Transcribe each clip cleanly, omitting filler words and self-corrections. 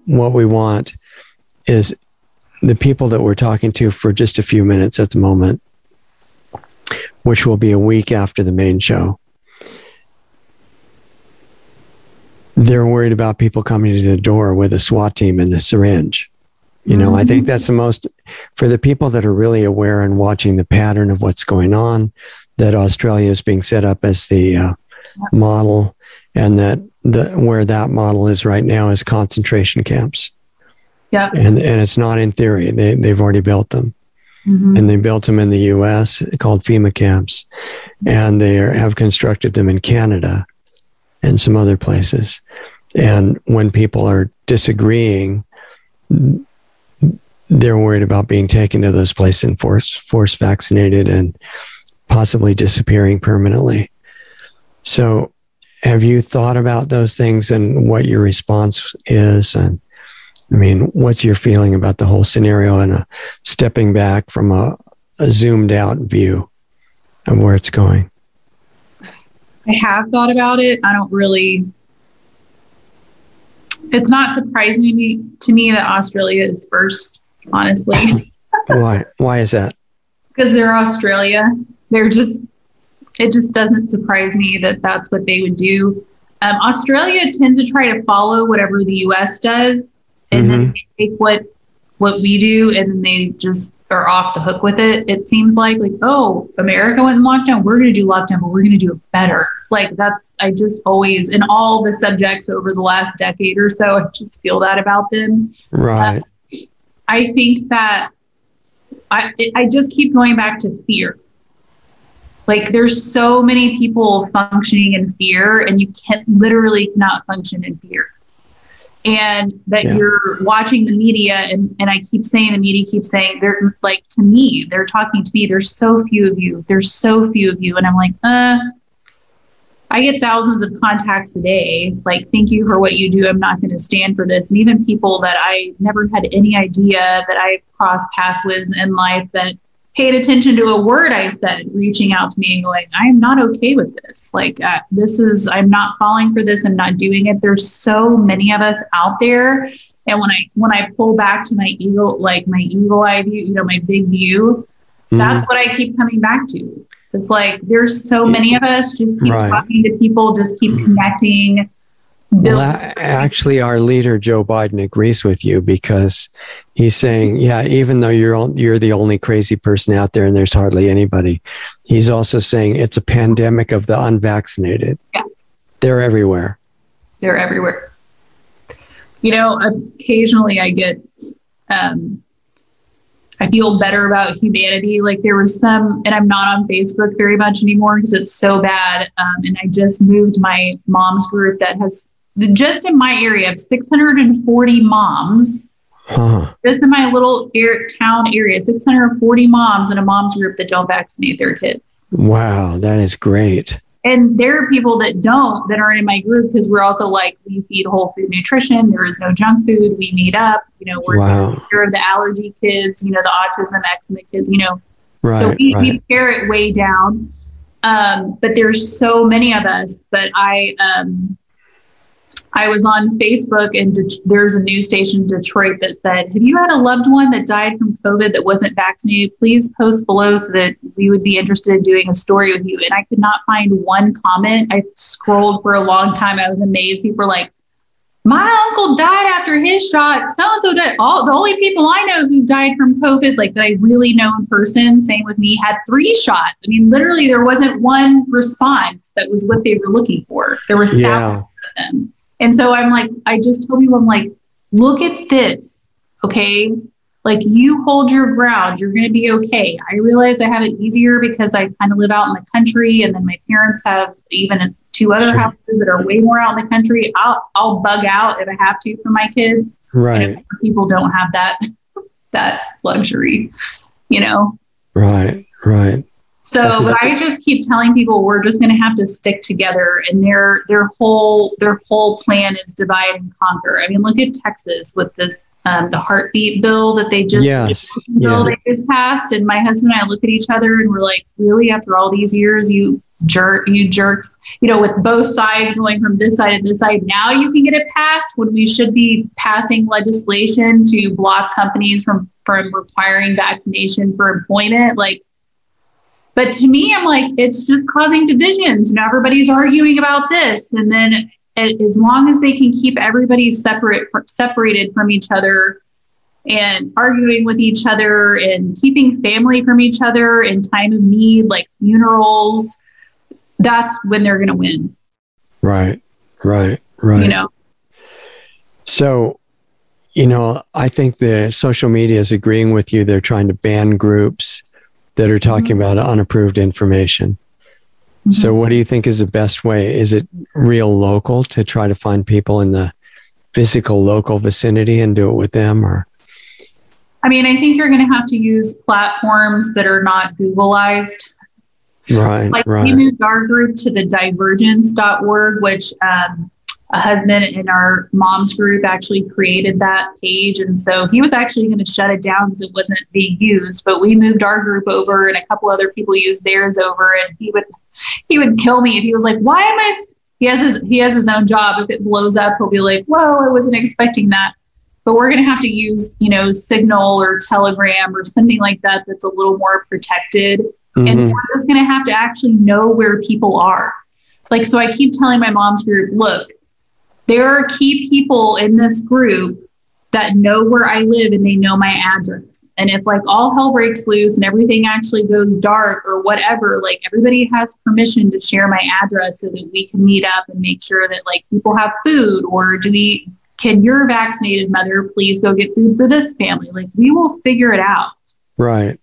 what we want is the people that we're talking to for just a few minutes at the moment, which will be a week after the main show. They're worried about people coming to the door with a SWAT team and the syringe. You know, I think that's the most, for the people that are really aware and watching the pattern of what's going on, that Australia is being set up as the model, and that where that model is right now is concentration camps. Yeah. And it's not in theory. They've already built them. And they built them in the US called FEMA camps. And they have constructed them in Canada and some other places. And when people are disagreeing, they're worried about being taken to those places and force vaccinated and possibly disappearing permanently. So have you thought about those things and what your response is? And I mean, what's your feeling about the whole scenario and stepping back from a zoomed out view of where it's going? I have thought about it. I don't really, it's not surprising to me that Australia is first, honestly. Why is that? Because they're Australia. It just doesn't surprise me that that's what they would do. Australia tends to try to follow whatever the US does, and then they take what we do, and then they just are off the hook with it. It seems like, oh, America went in lockdown, we're going to do lockdown, but we're going to do it better. Like I just always, in all the subjects over the last decade or so, I just feel that about them. Right. I think that I just keep going back to fear. Like, there's so many people functioning in fear, and you literally cannot function in fear. And that you're watching the media, and I keep saying, the media keeps saying, they're like, to me, they're talking to me, there's so few of you. There's so few of you. And I'm like, I get thousands of contacts a day. Like, thank you for what you do. I'm not going to stand for this. And even people that I never had any idea that I crossed paths with in life that paid attention to a word I said, reaching out to me and going, I'm not okay with this. Like, I'm not falling for this. I'm not doing it. There's so many of us out there. And when I pull back to my eagle eye view, my big view, that's what I keep coming back to. It's like, there's so many of us, just keep talking to people, just keep connecting. Well, actually, our leader, Joe Biden, agrees with you, because he's saying, even though you're the only crazy person out there and there's hardly anybody, he's also saying it's a pandemic of the unvaccinated. Yeah. They're everywhere. They're everywhere. Occasionally I get, I feel better about humanity. Like, there was some, and I'm not on Facebook very much anymore because it's so bad. And I just moved my mom's group that has, just in my area, of 640 moms. Just in my little town area, 640 moms in a mom's group that don't vaccinate their kids. Wow, that is great. And there are people that aren't in my group, because we're also like, we feed whole food nutrition. There is no junk food. We meet up, we're taking care of the allergy kids, the autism, eczema kids, Right, so we pare it way down. But there's so many of us. But I was on Facebook, and there's a news station in Detroit that said, have you had a loved one that died from COVID that wasn't vaccinated? Please post below so that we would be interested in doing a story with you. And I could not find one comment. I scrolled for a long time. I was amazed. People were like, my uncle died after his shot. So-and-so died. The only people I know who died from COVID, like that I really know in person, same with me, had 3 shots. I mean, literally, there wasn't one response that was what they were looking for. There were thousands of them. And so I'm like, I just told people, I'm like, look at this, okay? Like, you hold your ground, you're going to be okay. I realize I have it easier because I kind of live out in the country, and then my parents have even 2 other houses that are way more out in the country. I'll bug out if I have to for my kids. Right. And people don't have that luxury, Right. So, but I just keep telling people we're just going to have to stick together, and their whole plan is divide and conquer. I mean, look at Texas with this the heartbeat bill that they just they just passed, and my husband and I look at each other and we're like, really, after all these years, you you jerks, with both sides going from this side and this side. Now you can get it passed when we should be passing legislation to block companies from requiring vaccination for employment. But to me, I'm like, it's just causing divisions. Everybody's arguing about this. And then as long as they can keep everybody separated from each other and arguing with each other and keeping family from each other in time of need, like funerals, that's when they're going to win. Right. So, I think the social media is agreeing with you. They're trying to ban groups that are talking about unapproved information. Mm-hmm. So what do you think is the best way? Is it real local to try to find people in the physical local vicinity and do it with them? Or? I think you're going to have to use platforms that are not Googleized. Right. We moved our group to the divergence.org, which a husband in our mom's group actually created that page. And so he was actually going to shut it down because it wasn't being used, but we moved our group over and a couple other people used theirs over, and he would kill me if he was like, why am I, he has his own job. If it blows up, he'll be like, whoa, I wasn't expecting that. But we're going to have to use, Signal or Telegram or something like that that's a little more protected. Mm-hmm. And we're just going to have to actually know where people are. So I keep telling my mom's group, look, there are key people in this group that know where I live and they know my address. And if all hell breaks loose and everything actually goes dark or whatever, everybody has permission to share my address so that we can meet up and make sure that people have food, or can your vaccinated mother please go get food for this family? We will figure it out. Right.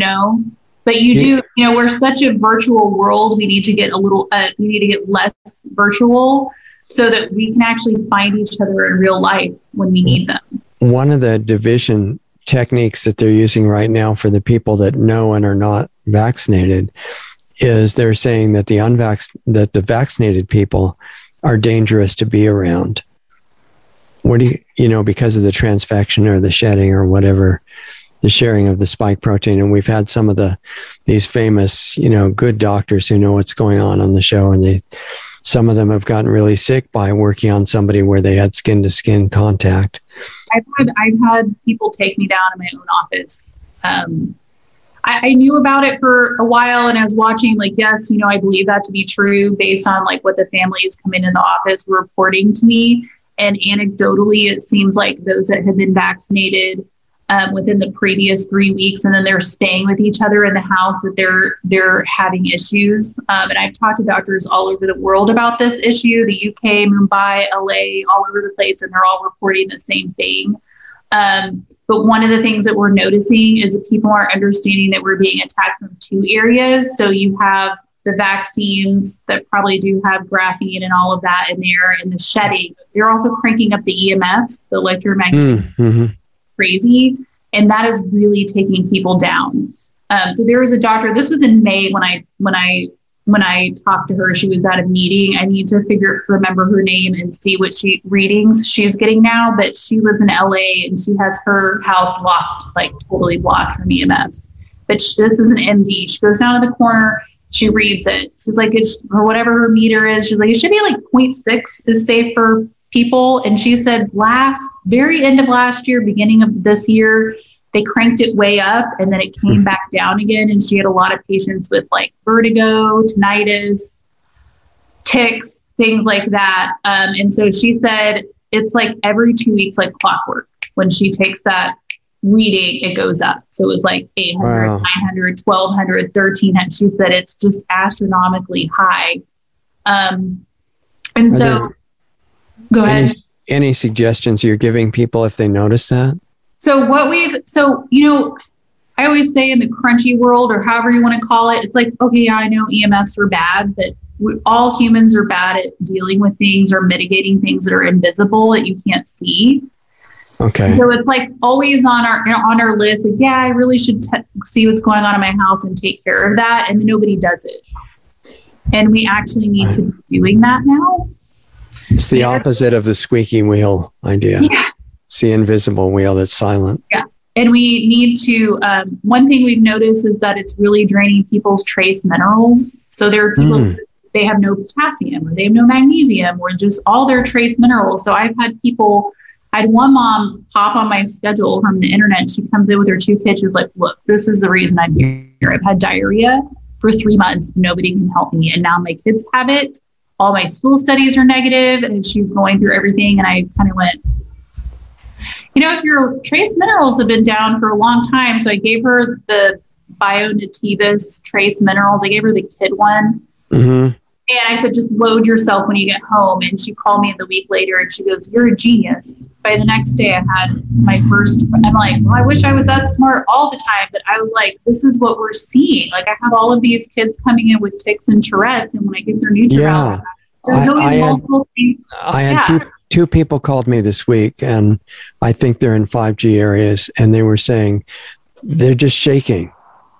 But we're such a virtual world. We need to get less virtual so that we can actually find each other in real life when we need them. One of the division techniques that they're using right now for the people that know and are not vaccinated is they're saying that the vaccinated people are dangerous to be around. What do because of the transfection or the shedding or whatever, the sharing of the spike protein. And we've had some of these famous, good doctors who know what's going on the show, and some of them have gotten really sick by working on somebody where they had skin to skin contact. I've had people take me down in my own office. I knew about it for a while, and I was watching yes, I believe that to be true based on what the families coming in the office were reporting to me. And anecdotally, it seems like those that have been vaccinated within the previous 3 weeks, and then they're staying with each other in the house, that they're having issues. And I've talked to doctors all over the world about this issue, the UK, Mumbai, LA, all over the place, and they're all reporting the same thing. But one of the things that we're noticing is that people are understanding that we're being attacked from two areas. So you have the vaccines that probably do have graphene and all of that in there, and the shedding. They're also cranking up the EMFs, the electromagnetic crazy, and that is really taking people down. So there was a doctor, this was in May when I talked to her. She was at a meeting. I need to remember her name and see what readings she's getting now, but she lives in LA and she has her house locked, totally blocked from EMFs. But this is an MD. She goes down to the corner, she reads it. She's like, or whatever her meter is, she's like, it should be 0.6 is safe for people. And she said very end of last year, beginning of this year, they cranked it way up and then it came back down again. And she had a lot of patients with vertigo, tinnitus, tics, things like that. And so she said, it's every 2 weeks, clockwork. When she takes that reading, it goes up. So it was 800, wow. 900, 1200, 1300. She said it's just astronomically high. And so go ahead. Any suggestions you're giving people if they notice that? So I always say in the crunchy world, or however you want to call it, it's okay, yeah, I know EMFs are bad, but all humans are bad at dealing with things or mitigating things that are invisible that you can't see. Okay. So it's always on our list. Yeah, I really should see what's going on in my house and take care of that. And nobody does it. And we actually need to be doing that now. It's the opposite of the squeaky wheel idea. Yeah. It's the invisible wheel that's silent. Yeah. And we need to, one thing we've noticed is that it's really draining people's trace minerals. So there are people, they have no potassium or they have no magnesium or just all their trace minerals. So I've had people, I had one mom pop on my schedule from the internet. She comes in with her 2 kids. She's like, look, this is the reason I'm here. I've had diarrhea for 3 months. Nobody can help me. And now my kids have it. All my school studies are negative, and she's going through everything. And I kind of went, you know, if your trace minerals have been down for a long time. So I gave her the Bio-Nativus trace minerals. I gave her the kid one. And I said, just load yourself when you get home. And she called me the week later and she goes, you're a genius. By the next day I had my first, I'm like, well, I wish I was that smart all the time. But I was like, this is what we're seeing. Like I have all of these kids coming in with tics and Tourette's. And when I get their NutriVal, there's always multiple things. I had two people called me this week, and I think they're in 5G areas, and they were saying they're just shaking.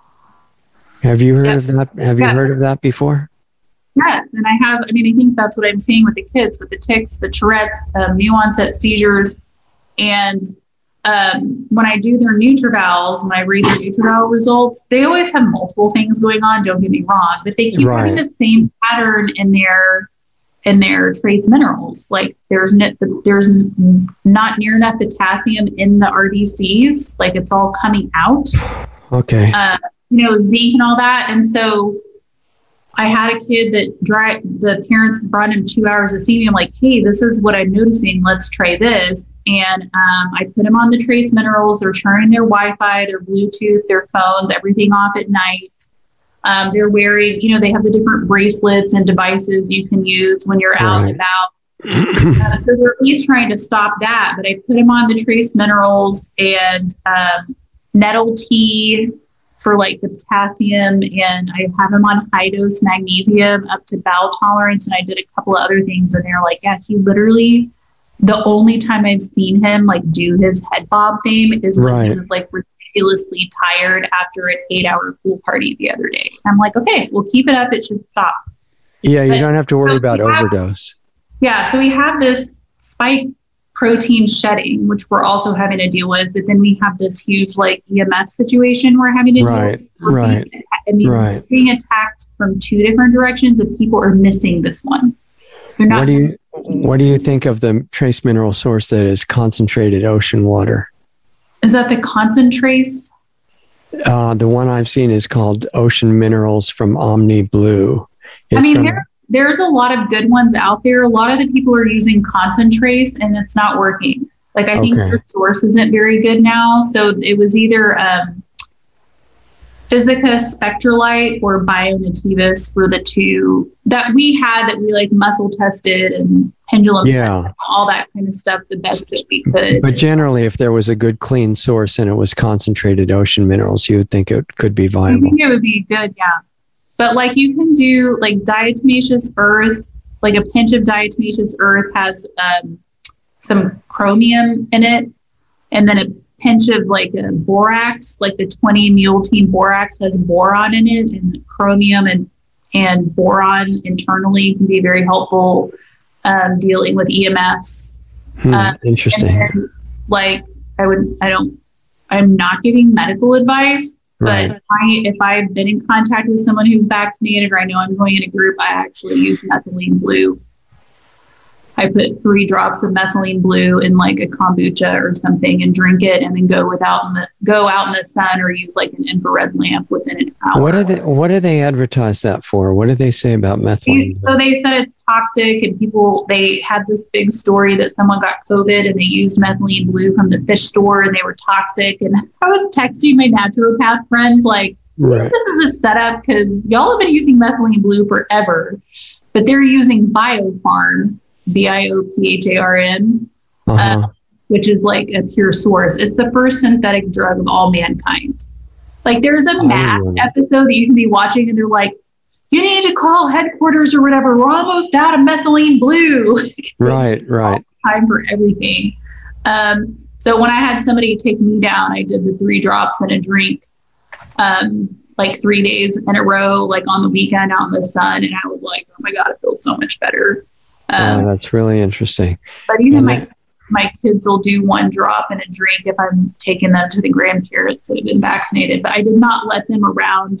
Have you heard of that? Have you heard of that before? Yes. And I think that's what I'm seeing with the kids, with the tics, the Tourette's, new onset seizures. And when I do their NutriVals, when I read their NutriVal results, they always have multiple things going on. Don't get me wrong, but they keep having the same pattern in their trace minerals. Like there's not near enough potassium in the RDCs. Like it's all coming out. Okay. Zinc and all that. And so I had a kid that the parents brought him 2 hours to see me. I'm like, hey, this is what I'm noticing. Let's try this. And I put him on the trace minerals. They're turning their Wi-Fi, their Bluetooth, their phones, everything off at night. They're wearing, they have the different bracelets and devices you can use when you're out and about. So they're each trying to stop that. But I put him on the trace minerals and nettle tea for like the potassium, and I have him on high dose magnesium up to bowel tolerance. And I did a couple of other things, and they're like, yeah, he literally, the only time I've seen him like do his head bob thing is when he was like ridiculously tired after an 8-hour pool party the other day. I'm like, okay, we'll keep it up. It should stop. Yeah. You don't have to worry about overdose. Yeah. So we have this spike protein shedding, which we're also having to deal with, but then we have this huge like EMS situation we're having to deal with. Being attacked from 2 different directions, and people are missing this one. What do you think of the trace mineral source that is concentrated ocean water? Is that the concentrates? The one I've seen is called Ocean Minerals from Omni Blue. There's a lot of good ones out there. A lot of the people are using concentrates and it's not working. Like I think their source isn't very good now. So it was either Physica Spectralite or Bio-Nativus were the 2 that we had that we like muscle tested and pendulum tested, all that kind of stuff, the best that we could. But generally, if there was a good clean source and it was concentrated ocean minerals, you would think it could be viable. I think it would be good, yeah. But like you can do like diatomaceous earth, like a pinch of diatomaceous earth has some chromium in it. And then a pinch of like a borax, like the 20 mule team borax has boron in it, and chromium and boron internally can be very helpful dealing with EMFs. Interesting. Then, like I'm not giving medical advice. But if I've been in contact with someone who's vaccinated, or I know I'm going in a group, I actually use methylene blue. I put 3 drops of methylene blue in like a kombucha or something and drink it, and then go out in the sun or use like an infrared lamp within an hour. What do they advertise that for? What do they say about methylene? So they said it's toxic, and they had this big story that someone got COVID and they used methylene blue from the fish store and they were toxic. And I was texting my naturopath friends like, this is a setup because y'all have been using methylene blue forever, but they're using Biopharm. Biopharm, which is like a pure source. It's the first synthetic drug of all mankind. Like there's a Matt episode that you can be watching and they're like, you need to call headquarters or whatever. We're almost out of methylene blue. Right. Time for everything. So when I had somebody take me down, I did the 3 drops in a drink, like 3 days in a row, like on the weekend out in the sun. And I was like, oh my God, it feels so much better. That's really interesting. But even my kids will do 1 drop in a drink if I'm taking them to the grandparents that have been vaccinated. But I did not let them around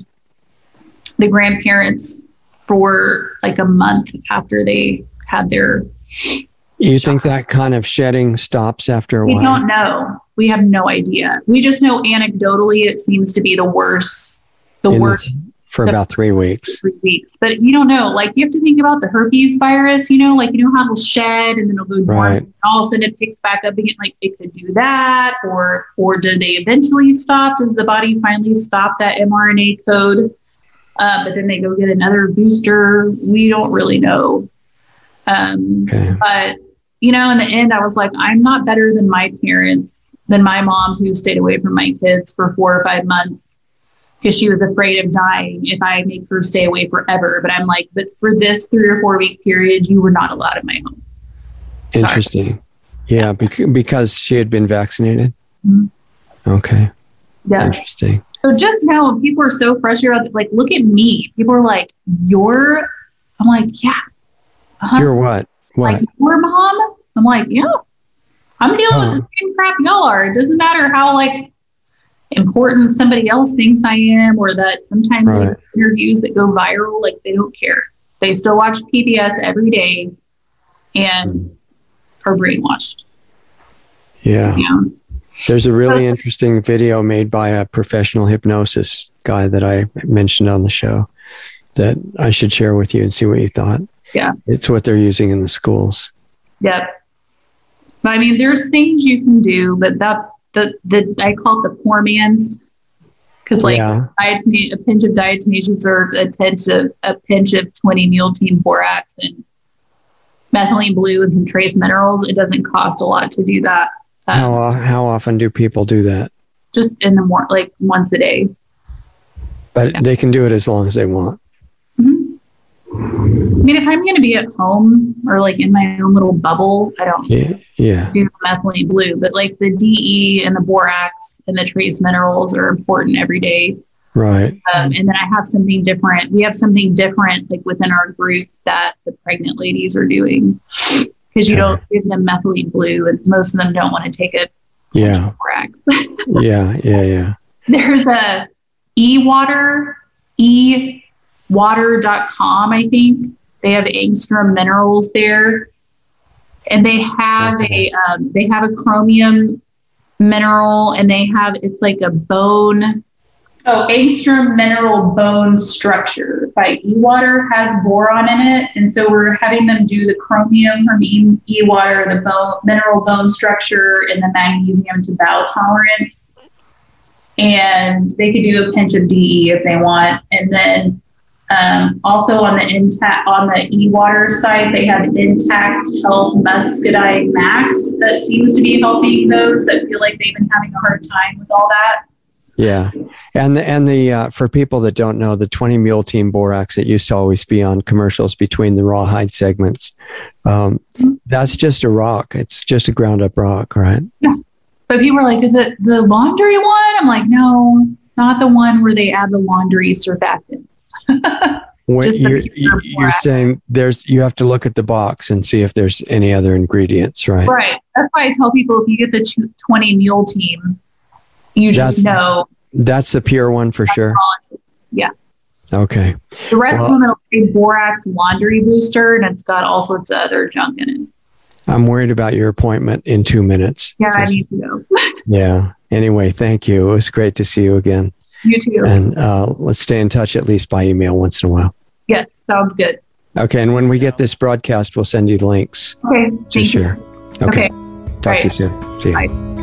the grandparents for like a month after they had their You think that kind of shedding stops after a while? We don't know. We have no idea. We just know anecdotally it seems to be the worst. For about 3 weeks. 3 weeks. But you don't know. Like, you have to think about the herpes virus, like, how it'll shed and then it'll go dormant. Right. And all of a sudden it picks back up again. Like, it could do that. Or did they eventually stop? Does the body finally stop that mRNA code? But then they go get another booster. We don't really know. Okay. But, in the end, I was like, I'm not better than my parents, than my mom who stayed away from my kids for 4 or 5 months because she was afraid of dying if I make her stay away forever. But I'm like, but for this 3 or 4 week period, you were not allowed in my home. Sorry. Interesting. Yeah, because she had been vaccinated? Mm-hmm. Okay. Yeah. Interesting. So just now, people are so frustrated. Like, look at me. People are like, I'm like, yeah. Uh-huh. You're what? Like, your mom? I'm like, yeah. I'm dealing with the same crap y'all are. It doesn't matter how, like, important somebody else thinks I am, or that sometimes like, interviews that go viral, like, they don't care. They still watch PBS every day and are brainwashed. Yeah. There's a really interesting video made by a professional hypnosis guy that I mentioned on the show that I should share with you and see what you thought. Yeah. It's what they're using in the schools. Yep. But I mean, there's things you can do, but that's I call it the poor man's, because like a pinch of diatomaceous or a pinch of 20 meal team borax and methylene blue and some trace minerals. It doesn't cost a lot to do that. How often do people do that? Just in the morning, like once a day. But they can do it as long as they want. Mm-hmm. I mean, if I'm going to be at home or like in my own little bubble, I don't do methylene blue, but like the DE and the borax and the trace minerals are important every day. Right. And then I have something different. We have something different like within our group that the pregnant ladies are doing, because you don't give them methylene blue and most of them don't want to take it. Yeah. Borax. Yeah. There's a ewater.com, I think. They have angstrom minerals there, and they have a chromium mineral, and it's like a bone. Angstrom mineral bone structure by eWater has boron in it, and so we're having them do the chromium from eWater, the mineral bone structure, and the magnesium to bowel tolerance. And they could do a pinch of DE if they want. And then also on the eWater site, they have Intact Health Muscadine Max that seems to be helping those that feel like they've been having a hard time with all that. Yeah. And the for people that don't know, the 20 mule team borax that used to always be on commercials between the rawhide segments, that's just a rock. It's just a ground up rock, right? Yeah. But people are like, the laundry one? I'm like, no, not the one where they add the laundry surfactants. You're saying you have to look at the box and see if there's any other ingredients, right? Right. That's why I tell people, if you get the 20 mule team, you just know. That's the pure one for sure? Yeah. Okay. The rest of them, it'll be borax laundry booster, and it's got all sorts of other junk in it. I'm worried about your appointment in 2 minutes. Yeah, I need to go. Yeah. Anyway, thank you. It was great to see you again. You too. And let's stay in touch, at least by email once in a while. Yes, sounds good. Okay. And when we get this broadcast, we'll send you the links. Okay. To share. Okay. Talk to you soon. See you. Bye.